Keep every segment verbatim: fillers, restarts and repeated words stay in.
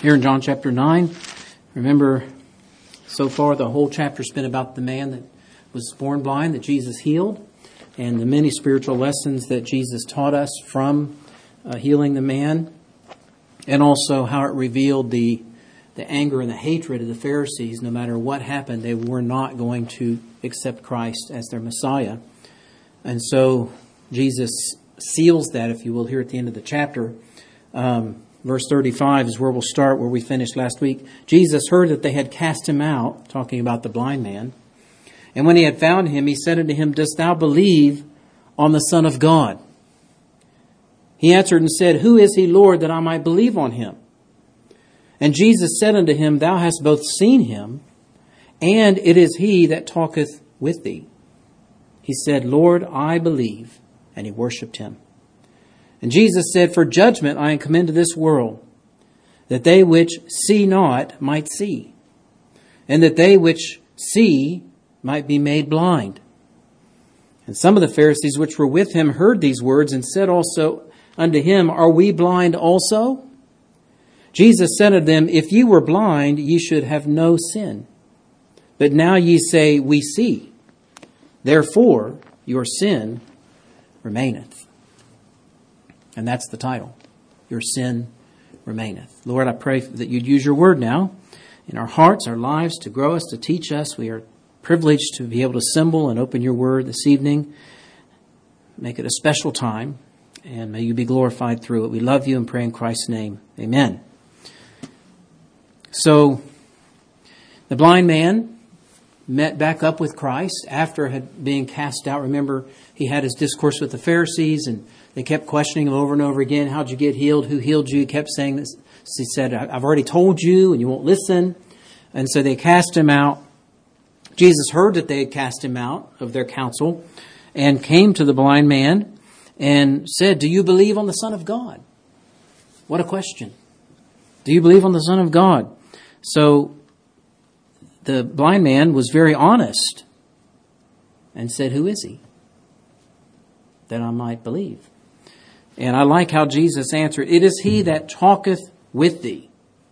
Here in John chapter nine, remember, so far the whole chapter's been about the man that was born blind, that Jesus healed, and the many spiritual lessons that Jesus taught us from uh, healing the man, and also how it revealed the the anger and the hatred of the Pharisees. No matter what happened, they were not going to accept Christ as their Messiah. And so Jesus seals that, if you will, here at the end of the chapter. Um, verse thirty-five is where we'll start, where we finished last week. Jesus heard that they had cast him out, talking about the blind man. And when he had found him, he said unto him, Dost thou believe on the Son of God? He answered and said, Who is he, Lord, that I might believe on him? And Jesus said unto him, Thou hast both seen him, and it is he that talketh with thee. He said, Lord, I believe. And he worshipped him. And Jesus said, For judgment I am come into this world, that they which see not might see, and that they which see might be made blind. And some of the Pharisees which were with him heard these words, and said also unto him, Are we blind also? Jesus said unto them, If ye were blind, ye should have no sin. But now ye say, We see. Therefore your sin remaineth. And that's the title. Your sin remaineth. Lord, I pray that you'd use your word now in our hearts, our lives, to grow us, to teach us. We are privileged to be able to assemble and open your word this evening. Make it a special time, and may you be glorified through it. We love you and pray in Christ's name. Amen. So, the blind man met back up with Christ after had being cast out. Remember, he had his discourse with the Pharisees, and they kept questioning him over and over again. How'd you get healed? Who healed you? He kept saying this. He said, I've already told you, and you won't listen. And so they cast him out. Jesus heard that they had cast him out of their council and came to the blind man and said, Do you believe on the Son of God? What a question. Do you believe on the Son of God? So the blind man was very honest and said, Who is he? That I might believe. And I like how Jesus answered, It is he that talketh with thee.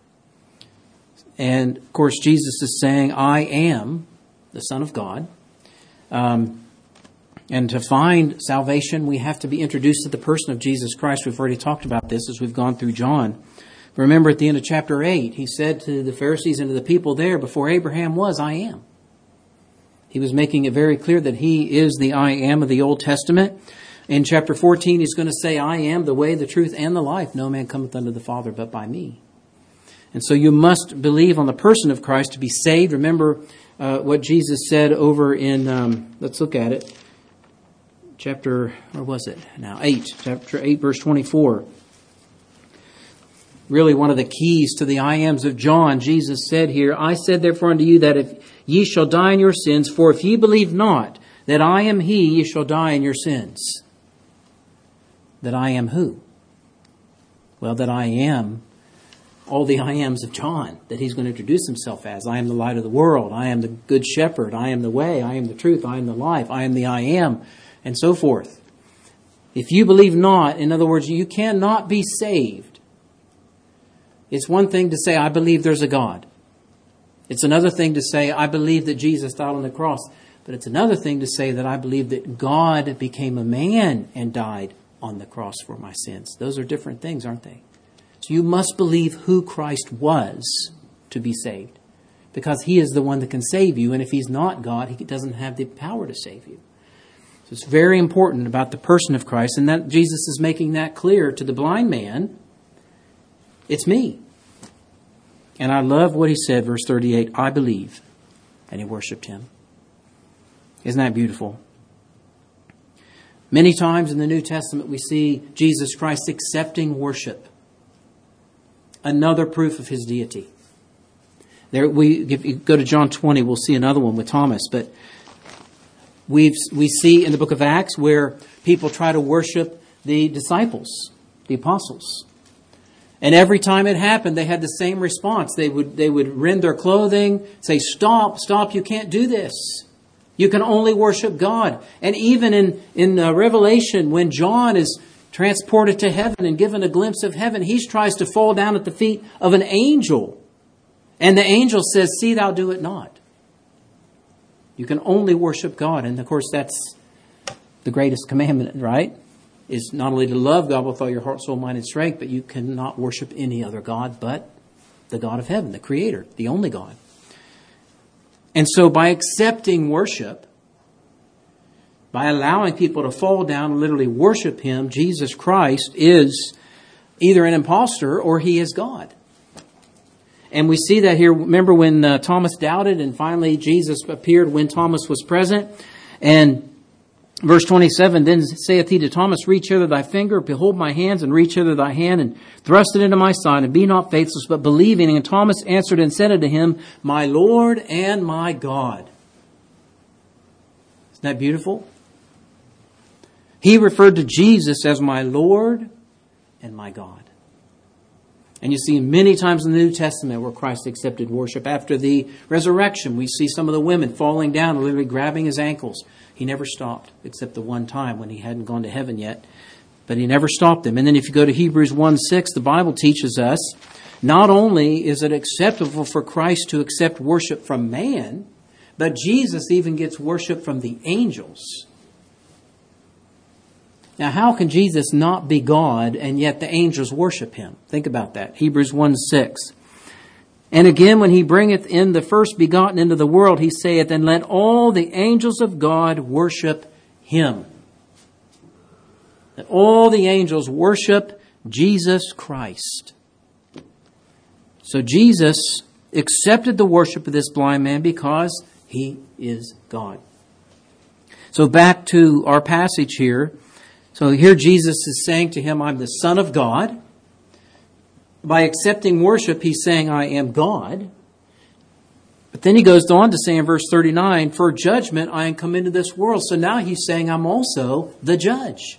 And of course, Jesus is saying, I am the Son of God. Um, and to find salvation, we have to be introduced to the person of Jesus Christ. We've already talked about this as we've gone through John. Remember at the end of chapter eight, he said to the Pharisees and to the people there, Before Abraham was, I am. He was making it very clear that he is the I am of the Old Testament. In chapter fourteen, he's going to say, I am the way, the truth, and the life. No man cometh unto the Father but by me. And so you must believe on the person of Christ to be saved. Remember uh, what Jesus said over in, um, let's look at it. Chapter, where was it now? eight. Chapter eight, verse twenty-four. Really one of the keys to the I ams of John. Jesus said here, I said therefore unto you that if ye shall die in your sins, for if ye believe not that I am he, ye shall die in your sins. That I am who? Well, that I am all the I ams of John, that he's going to introduce himself as. I am the light of the world. I am the good shepherd. I am the way. I am the truth. I am the life. I am the I am, and so forth. If you believe not, in other words, you cannot be saved. It's one thing to say, I believe there's a God. It's another thing to say, I believe that Jesus died on the cross. But it's another thing to say that I believe that God became a man and died on the cross for my sins. Those are different things, aren't they? So you must believe who Christ was to be saved. Because he is the one that can save you. And if he's not God, he doesn't have the power to save you. So it's very important about the person of Christ. And that Jesus is making that clear to the blind man. It's me. And I love what he said, verse thirty-eight, I believe. And he worshipped him. Isn't that beautiful? Many times in the New Testament we see Jesus Christ accepting worship. Another proof of his deity. There, we if you go to John twenty, we'll see another one with Thomas. But we we see in the book of Acts where people try to worship the disciples, the apostles. And every time it happened, they had the same response. They would they would rend their clothing, say, stop, stop, you can't do this. You can only worship God. And even in, in uh, Revelation, when John is transported to heaven and given a glimpse of heaven. He tries to fall down at the feet of an angel. And the angel says, see thou do it not. You can only worship God. And of course, that's the greatest commandment, right? Is not only to love God with all your heart, soul, mind, and strength, but you cannot worship any other God but the God of heaven, the Creator, the only God. And so by accepting worship, by allowing people to fall down and literally worship Him, Jesus Christ is either an imposter or He is God. And we see that here. Remember when uh, Thomas doubted and finally Jesus appeared when Thomas was present? And verse twenty-seven, then saith he to Thomas, reach hither thy finger, behold my hands, and reach hither thy hand, and thrust it into my side, and be not faithless, but believing. And Thomas answered and said unto him, my Lord and my God. Isn't that beautiful? He referred to Jesus as my Lord and my God. And you see many times in the New Testament where Christ accepted worship. After the resurrection, we see some of the women falling down, literally grabbing His ankles. He never stopped, except the one time when He hadn't gone to heaven yet. But He never stopped them. And then if you go to Hebrews one six, the Bible teaches us, not only is it acceptable for Christ to accept worship from man, but Jesus even gets worship from the angels. Now, how can Jesus not be God and yet the angels worship Him? Think about that. Hebrews one six. And again, when He bringeth in the first begotten into the world, He saith, and let all the angels of God worship Him. Let all the angels worship Jesus Christ. So Jesus accepted the worship of this blind man because He is God. So back to our passage here. So here Jesus is saying to him, I'm the Son of God. By accepting worship, He's saying, I am God. But then He goes on to say in verse thirty-nine, for judgment I am come into this world. So now He's saying, I'm also the judge.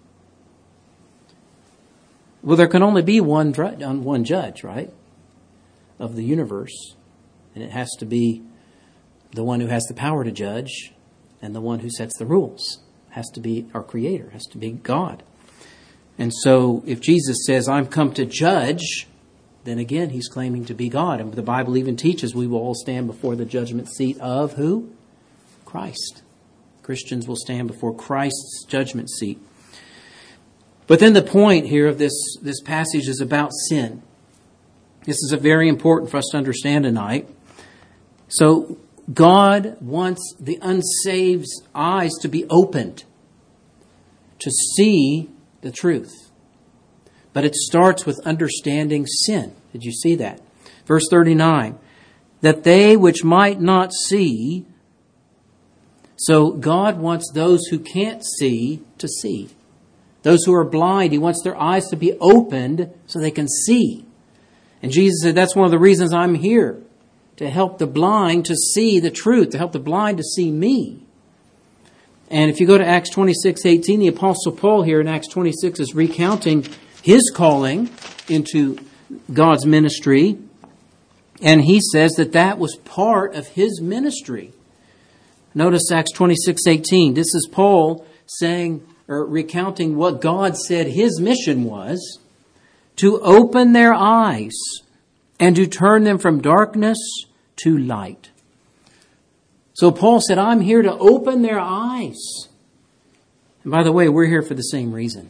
Well, there can only be one, one judge, right? Of the universe. And it has to be the one who has the power to judge and the one who sets the rules. Has to be our Creator, has to be God. And so if Jesus says, I'm come to judge, then again, He's claiming to be God. And the Bible even teaches we will all stand before the judgment seat of who? Christ. Christians will stand before Christ's judgment seat. But then the point here of this, this passage is about sin. This is a very important for us to understand tonight. So God wants the unsaved eyes to be opened to see the truth. But it starts with understanding sin. Did you see that? Verse thirty-nine. That they which might not see. So God wants those who can't see to see. Those who are blind, He wants their eyes to be opened so they can see. And Jesus said, that's one of the reasons I'm here. To help the blind to see the truth. To help the blind to see me. And if you go to Acts twenty-six eighteen, the Apostle Paul here in Acts twenty-six is recounting his calling into God's ministry. And he says that that was part of his ministry. Notice Acts twenty-six eighteen. This is Paul saying, or recounting what God said his mission was. To open their eyes and to turn them from darkness to light. So Paul said, I'm here to open their eyes. And by the way, we're here for the same reason.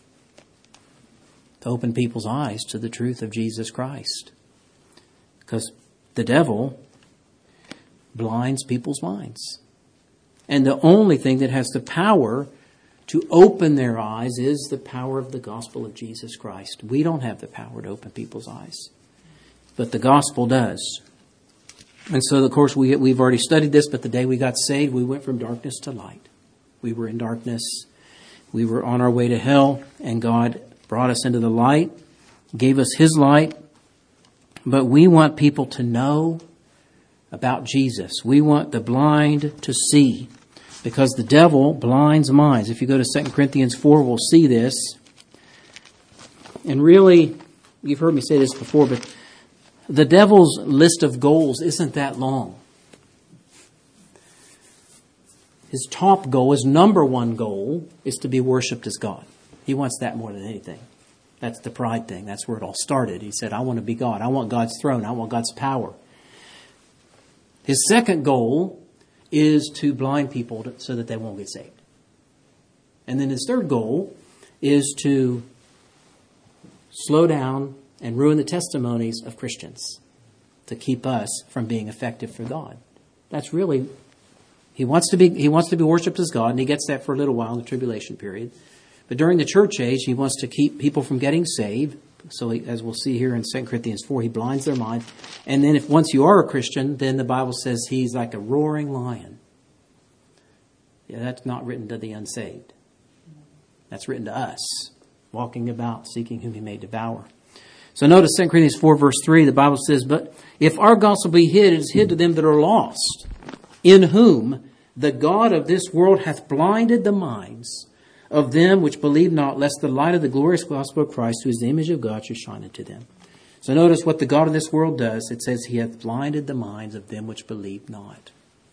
To open people's eyes to the truth of Jesus Christ. Because the devil blinds people's minds. And the only thing that has the power to open their eyes is the power of the gospel of Jesus Christ. We don't have the power to open people's eyes. But the gospel does. And so, of course, we, we've already studied this, but the day we got saved, we went from darkness to light. We were in darkness. We were on our way to hell, and God brought us into the light, gave us His light. But we want people to know about Jesus. We want the blind to see, because the devil blinds minds. If you go to Second Corinthians four, we'll see this. And really, you've heard me say this before, but the devil's list of goals isn't that long. His top goal, his number one goal, is to be worshipped as God. He wants that more than anything. That's the pride thing. That's where it all started. He said, I want to be God. I want God's throne. I want God's power. His second goal is to blind people to, so that they won't get saved. And then his third goal is to slow down and ruin the testimonies of Christians to keep us from being effective for God. That's really, he wants to be, he wants to be worshipped as God, and he gets that for a little while in the tribulation period. But during the church age, he wants to keep people from getting saved. So he, as we'll see here in Second Corinthians four, he blinds their mind. And then if once you are a Christian, then the Bible says he's like a roaring lion. Yeah, that's not written to the unsaved. That's written to us, walking about, seeking whom he may devour. So notice Second Corinthians four, verse three, the Bible says, but if our gospel be hid, it is hid to them that are lost, in whom the God of this world hath blinded the minds of them which believe not, lest the light of the glorious gospel of Christ, who is the image of God, should shine into them. So notice what the God of this world does. It says he hath blinded the minds of them which believe not.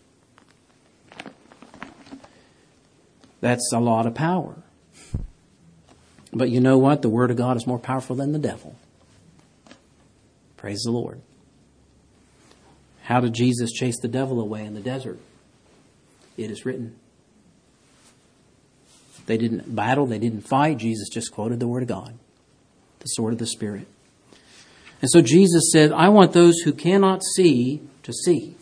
That's a lot of power. But you know what? The Word of God is more powerful than the devil. Praise the Lord. How did Jesus chase the devil away in the desert? It is written. They didn't battle. They didn't fight. Jesus just quoted the Word of God, the sword of the Spirit. And so Jesus said, I want those who cannot see to see.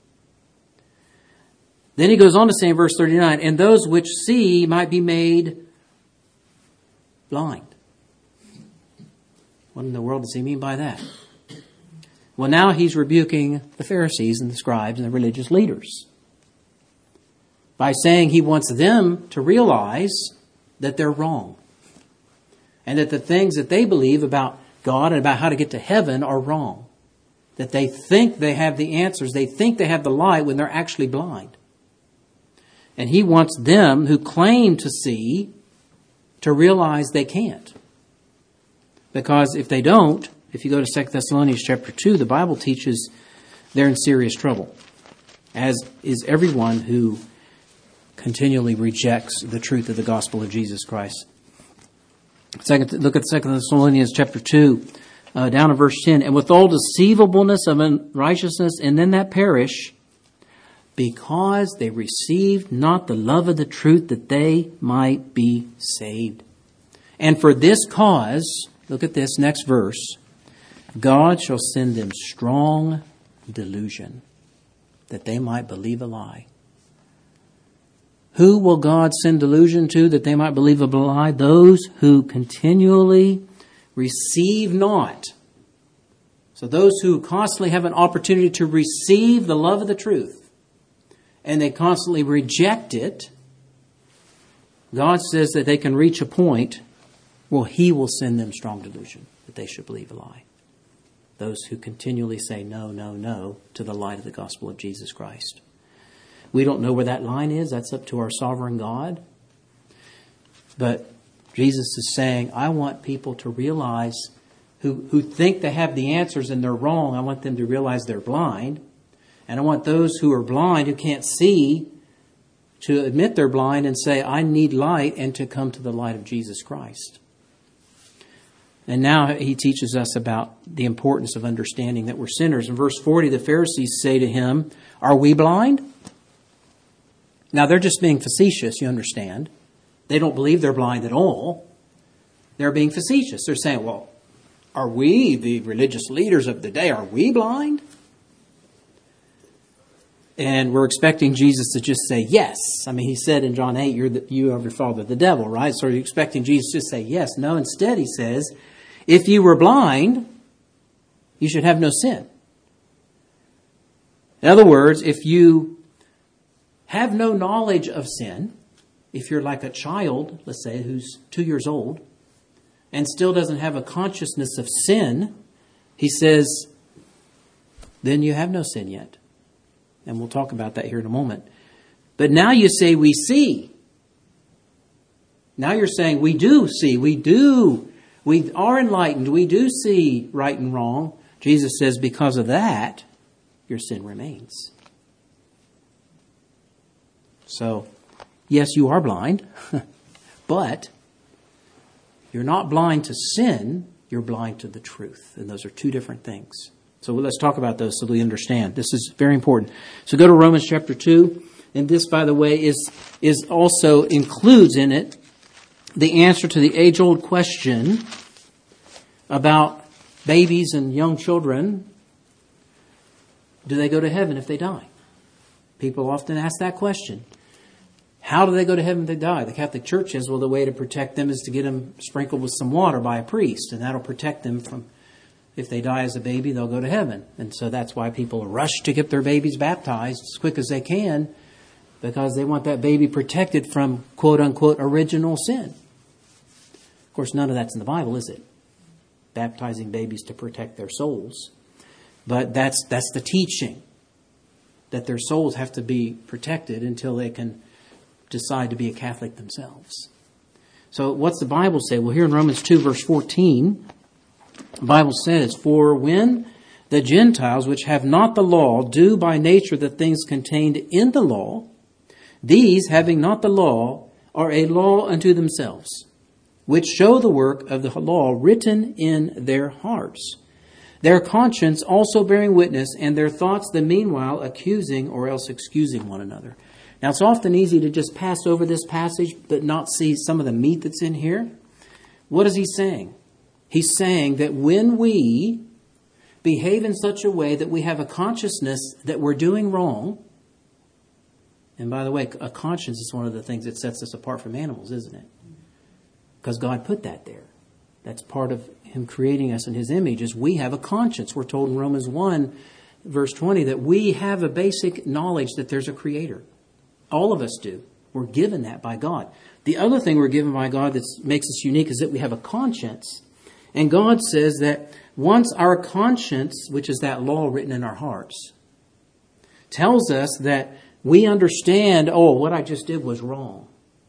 Then he goes on to say in verse thirty-nine, and those which see might be made blind. What in the world does he mean by that? Well, now he's rebuking the Pharisees and the scribes and the religious leaders by saying he wants them to realize that they're wrong and that the things that they believe about God and about how to get to heaven are wrong. That they think they have the answers. They think they have the light when they're actually blind. And he wants them who claim to see to realize they can't. Because if they don't, if you go to Second Thessalonians chapter two, the Bible teaches they're in serious trouble, as is everyone who continually rejects the truth of the gospel of Jesus Christ. Second, look at Second Thessalonians chapter two, uh, down in verse ten. And with all deceivableness of unrighteousness, and then that perish, because they received not the love of the truth, that they might be saved. And for this cause, look at this next verse, God shall send them strong delusion, that they might believe a lie. Who will God send delusion to that they might believe a lie? Those who continually receive not. So those who constantly have an opportunity to receive the love of the truth and they constantly reject it, God says that they can reach a point where he will send them strong delusion that they should believe a lie. Those who continually say no, no, no to the light of the gospel of Jesus Christ. We don't know where that line is. That's up to our sovereign God. But Jesus is saying, I want people to realize who, who think they have the answers and they're wrong. I want them to realize they're blind. And I want those who are blind, who can't see, to admit they're blind and say, I need light, and to come to the light of Jesus Christ. And now he teaches us about the importance of understanding that we're sinners. In verse forty, the Pharisees say to him, are we blind? Now, they're just being facetious, you understand. They don't believe they're blind at all. They're being facetious. They're saying, well, are we, the religious leaders of the day, are we blind? And we're expecting Jesus to just say yes. I mean, he said in John eight, you're the, you of your father, the devil, right? So you're expecting Jesus to just say yes. No, instead he says, if you were blind, you should have no sin. In other words, if you have no knowledge of sin, if you're like a child, let's say, who's two years old, and still doesn't have a consciousness of sin, he says, then you have no sin yet. And we'll talk about that here in a moment. But now you say we see. Now you're saying we do see. We do. We are enlightened. We do see right and wrong. Jesus says because of that, your sin remains. So, yes, you are blind, but You're not blind to sin, you're blind to the truth. And those are two different things. So let's talk about those so we understand. This is very important. So go to Romans chapter two. And this, by the way, is is also includes in it the answer to the age-old question about babies and young children. Do they go to heaven if they die? People often ask that question. How do they go to heaven if they die? The Catholic Church says, well, the way to protect them is to get them sprinkled with some water by a priest, and that'll protect them from, if they die as a baby, they'll go to heaven. And so that's why people rush to get their babies baptized as quick as they can, because they want that baby protected from quote-unquote original sin. Of course, none of that's in the Bible, is it? Baptizing babies to protect their souls. But that's that's the teaching, that their souls have to be protected until they can decide to be a Catholic themselves. So what's the Bible say? Well, here in Romans two, verse fourteen, the Bible says, "For when the Gentiles, which have not the law, do by nature the things contained in the law, these, having not the law, are a law unto themselves, which show the work of the law written in their hearts, their conscience also bearing witness, and their thoughts the meanwhile accusing or else excusing one another." Now, it's often easy to just pass over this passage but not see some of the meat that's in here. What is he saying? He's saying that when we behave in such a way that we have a consciousness that we're doing wrong, and by the way, a conscience is one of the things that sets us apart from animals, isn't it? Because God put that there. That's part of Him creating us in His image, is we have a conscience. We're told in Romans one, verse twenty, that we have a basic knowledge that there's a Creator. All of us do. We're given that by God. The other thing we're given by God that makes us unique is that we have a conscience. And God says that once our conscience, which is that law written in our hearts, tells us that we understand, oh, what I just did was wrong.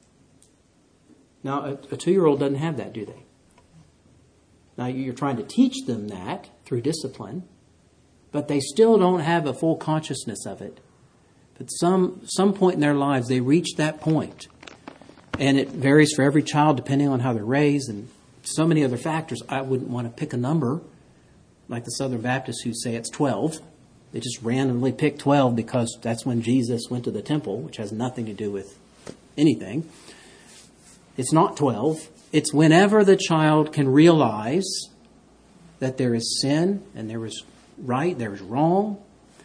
Now, a, a two-year-old doesn't have that, do they? Now, you're trying to teach them that through discipline, but they still don't have a full consciousness of it. At some some point in their lives, they reach that point. And it varies for every child depending on how they're raised and so many other factors. I wouldn't want to pick a number like the Southern Baptists who say it's twelve. They just randomly pick twelve because that's when Jesus went to the temple, which has nothing to do with anything. It's not twelve. It's whenever the child can realize that there is sin and there is right, there is wrong.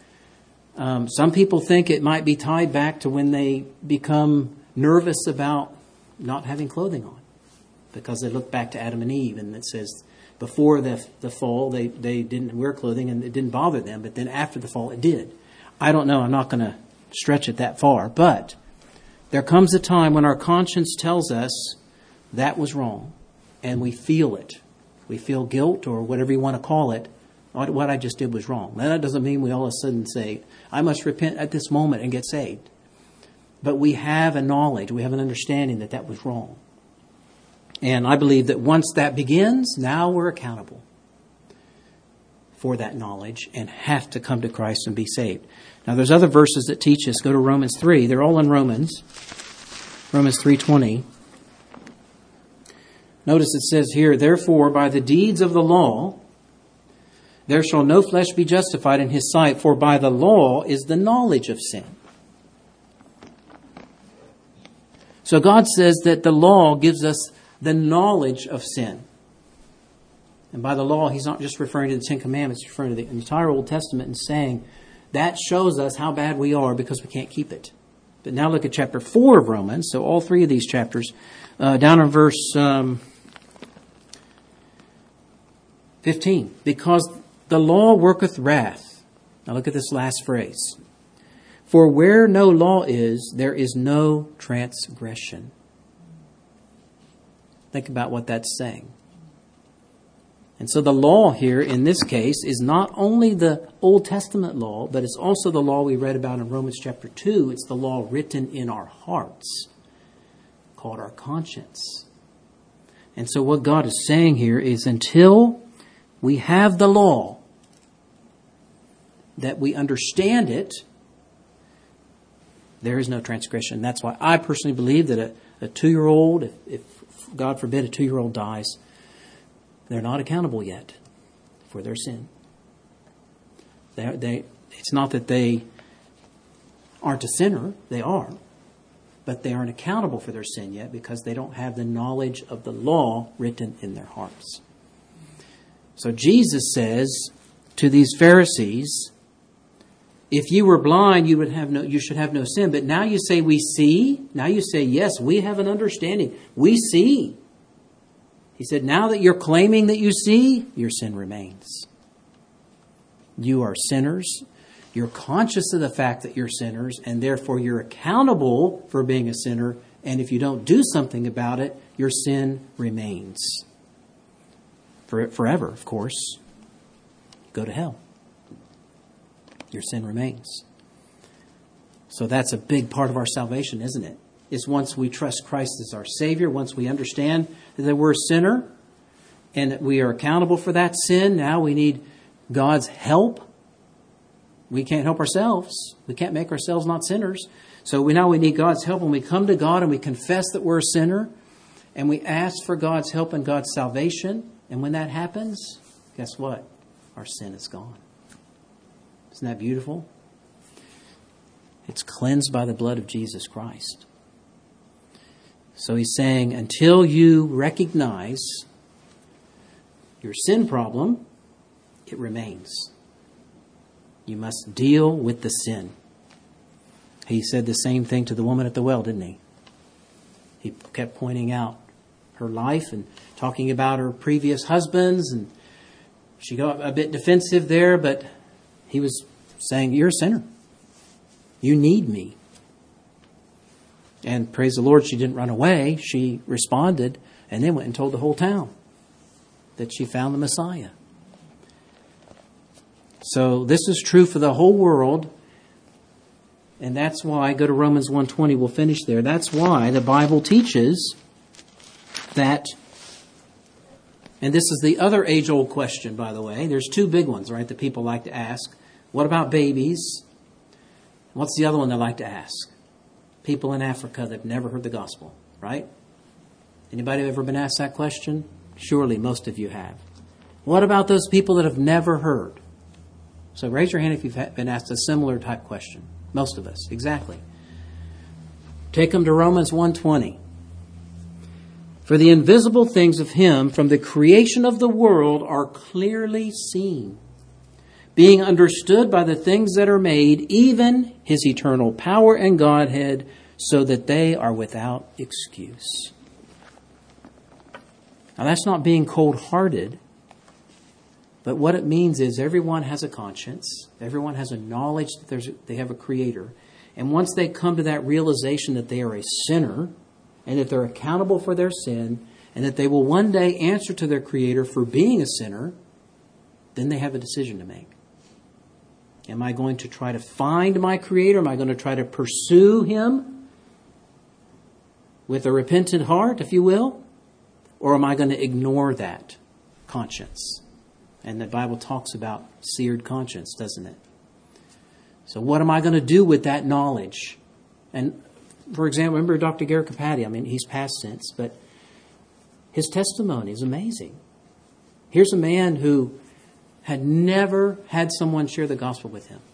Um, some people think it might be tied back to when they become nervous about not having clothing on, because they look back to Adam and Eve, and it says before the the fall they, they didn't wear clothing and it didn't bother them, but then after the fall it did. I don't know. I'm not going to stretch it that far, but there comes a time when our conscience tells us that was wrong, and we feel it. We feel guilt or whatever you want to call it. What I just did was wrong. Now, that doesn't mean we all of a sudden say, I must repent at this moment and get saved. But we have a knowledge, we have an understanding that that was wrong. And I believe that once that begins, now we're accountable for that knowledge and have to come to Christ and be saved. Now, there's other verses that teach us. Go to Romans three. They're all in Romans. Romans three twenty. Notice it says here, "Therefore, by the deeds of the law, there shall no flesh be justified in His sight, for by the law is the knowledge of sin." So God says that the law gives us the knowledge of sin. And by the law, He's not just referring to the Ten Commandments, He's referring to the entire Old Testament and saying that shows us how bad we are because we can't keep it. But now look at chapter four of Romans, so all three of these chapters, uh, down in verse um, fifteen. "Because the law worketh wrath." Now look at this last phrase. "For where no law is, there is no transgression." Think about what that's saying. And so the law here, in this case, is not only the Old Testament law, but it's also the law we read about in Romans chapter two. It's the law written in our hearts, called our conscience. And so what God is saying here is until we have the law, that we understand it, there is no transgression. That's why I personally believe that a, a two-year-old, if, if God forbid, a two-year-old dies, they're not accountable yet for their sin. They, they, it's not that they aren't a sinner. They are. But they aren't accountable for their sin yet because they don't have the knowledge of the law written in their hearts. So Jesus says to these Pharisees, if you were blind, you would have no, you should have no sin. But now you say we see. Now you say, yes, we have an understanding. We see. He said, now that you're claiming that you see, your sin remains. You are sinners. You're conscious of the fact that you're sinners, and therefore you're accountable for being a sinner. And if you don't do something about it, your sin remains. For forever, of course. Go to hell. Your sin remains. So that's a big part of our salvation, isn't it? Is once we trust Christ as our Savior, once we understand that we're a sinner and that we are accountable for that sin, now we need God's help. We can't help ourselves. We can't make ourselves not sinners. So we now we need God's help when we come to God and we confess that we're a sinner and we ask for God's help and God's salvation. And when that happens, guess what? Our sin is gone. Isn't that beautiful? It's cleansed by the blood of Jesus Christ. So he's saying, until you recognize your sin problem, it remains. You must deal with the sin. He said the same thing to the woman at the well, didn't he? He kept pointing out her life and talking about her previous husbands, and she got a bit defensive there, but he was saying, you're a sinner. You need me. And praise the Lord, she didn't run away. She responded and then went and told the whole town that she found the Messiah. So this is true for the whole world. And that's why, go to Romans one twenty, we'll finish there. That's why the Bible teaches that, and this is the other age-old question, by the way. There's two big ones, right, that people like to ask. What about babies? What's the other one they like to ask? People in Africa that have never heard the gospel, right? Anybody ever been asked that question? Surely most of you have. What about those people that have never heard? So raise your hand if you've been asked a similar type question. Most of us, exactly. Take them to Romans one twenty. For the invisible things of Him from the creation of the world are clearly seen, being understood by the things that are made, even His eternal power and Godhead, so that they are without excuse. Now that's not being cold-hearted. But what it means is everyone has a conscience. Everyone has a knowledge that there's, they have a Creator. And once they come to that realization that they are a sinner and that they're accountable for their sin and that they will one day answer to their Creator for being a sinner, then they have a decision to make. Am I going to try to find my Creator? Am I going to try to pursue Him with a repentant heart, if you will? Or am I going to ignore that conscience? And the Bible talks about seared conscience, doesn't it? So what am I going to do with that knowledge? And for example, remember Doctor Garikapati? I mean, he's past since, but his testimony is amazing. Here's a man who had never had someone share the gospel with him.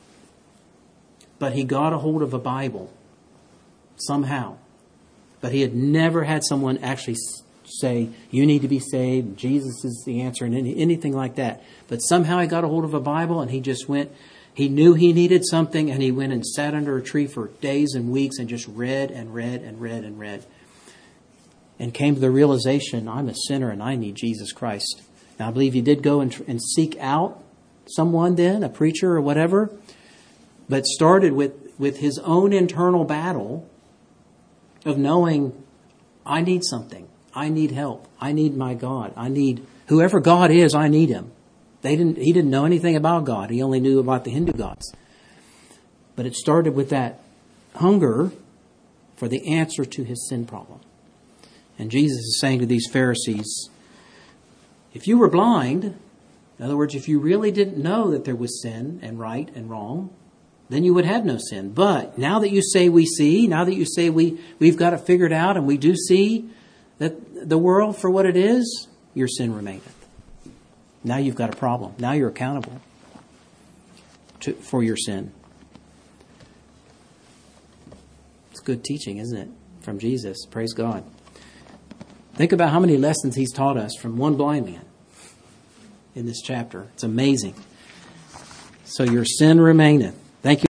But he got a hold of a Bible somehow. But he had never had someone actually say, you need to be saved, Jesus is the answer, and any, anything like that. But somehow he got a hold of a Bible and he just went, he knew he needed something, and he went and sat under a tree for days and weeks and just read and read and read and read. And came to the realization, I'm a sinner and I need Jesus Christ. Now I believe he did go and, and seek out someone then, a preacher or whatever, but started with, with his own internal battle of knowing, I need something. I need help. I need my God. I need whoever God is. I need Him. They didn't. He didn't know anything about God. He only knew about the Hindu gods. But it started with that hunger for the answer to his sin problem. And Jesus is saying to these Pharisees, if you were blind, in other words, if you really didn't know that there was sin and right and wrong, then you would have no sin. But now that you say we see, now that you say we we've got it figured out and we do see that the world for what it is, your sin remaineth. Now you've got a problem. Now you're accountable to, for your sin. It's good teaching, isn't it? From Jesus. Praise God. Think about how many lessons he's taught us from one blind man in this chapter. It's amazing. So your sin remaineth.